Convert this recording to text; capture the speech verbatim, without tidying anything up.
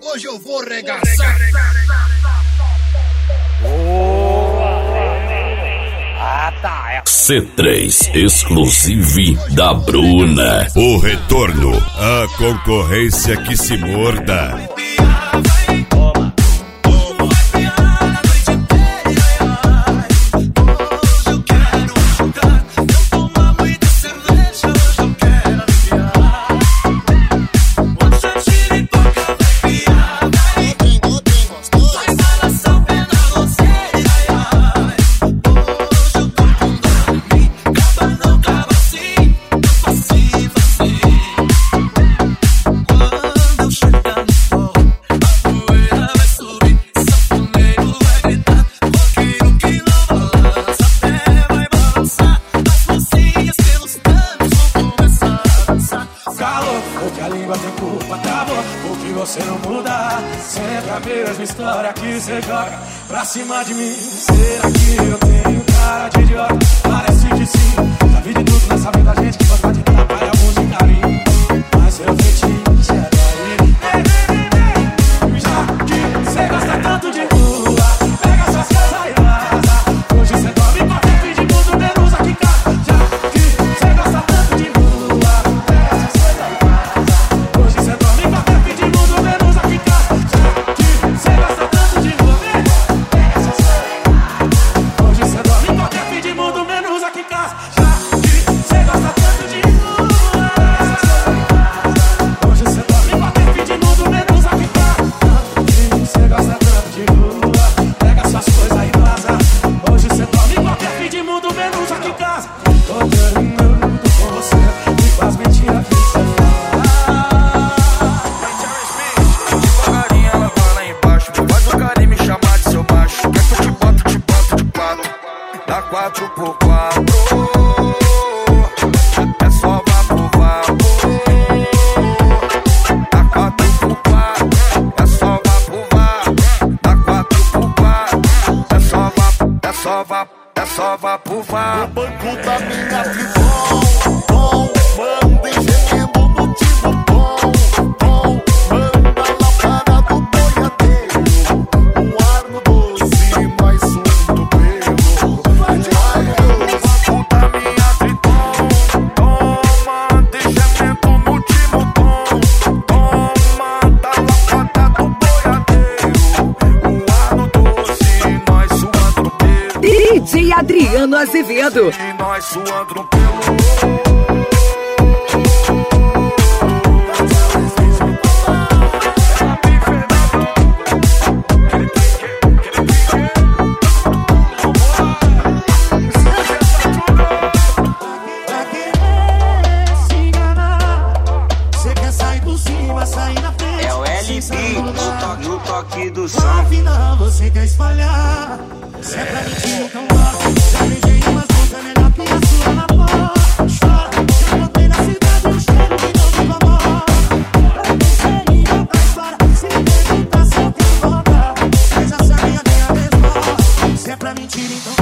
Hoje eu vou regaçar. Ah, tá. É. C três Exclusive da Bruna. O retorno, a concorrência que se morda. Porque a língua tem culpa, acabou. Porque você não muda. Sempre a mesma história que você joga pra cima de mim. Será que eu tenho cara de idiota? Parece que sim. Já vi de tudo nessa vida, gente que gosta de trabalhar, alguns de carinho. Mas seu fetiche é daí. Já que você gosta tanto de rua, pega suas coisas e vaza. Hoje você dorme com a fim de mundo menos aqui em casa. Já que você gosta tanto de rua, pega suas coisas e vaza. Hoje você dorme com a fim de mundo menos aqui em casa. Já que você gosta tanto de rua, pega suas coisas e vaza. Hoje você dorme com a fim de mundo menos aqui em casa. Já que você gosta tanto de rua, pega suas coisas e vaza. Hoje você dorme com a fim de mundo menos aqui em casa. Você gosta tanto de rua, pega suas coisas e vaza. Hoje você dorme em qualquer fim de mundo, menos aqui em casa. Tô terminando com você e com as mentiras que você fala. Devagarinho ela vai lá embaixo. Faz o carinho me chamar de seu macho. Quer que eu te boto, te boto de quatro. Dá quatro por quatro. É só vá pro vapor. Dá quatro por quatro. É só vá pro vapor. Dá quatro por quatro. É só vá, é só vá, é só vá pro vapor. No banco da minha visão, bom, manda engenhando no tipo bom, bom, manda lá para do boiadeiro, um ar no doce, mais um do pelo, vai de No banco da minha triton, toma, engenhando no tipo bom, toma, dá lá para do boiadeiro, um ar no doce, nós suando no pelo. D J Adriano Azevedo. E nós suando no pelo. Pra que se enganar? Você quer sair por cima, sair na frente. É o L se B incomodar. no, to no toque do som. Afinal você quer espalhar. Se é pra mentir, então bora. Já beijei umas bocas, melhor que a sua na boca. Chora, já botei na cidade um cheiro de novo amor. Pra quem seria pra história? Se me perguntar se eu tenho volta, você já sabia nem a resposta. Se é pra mentir, então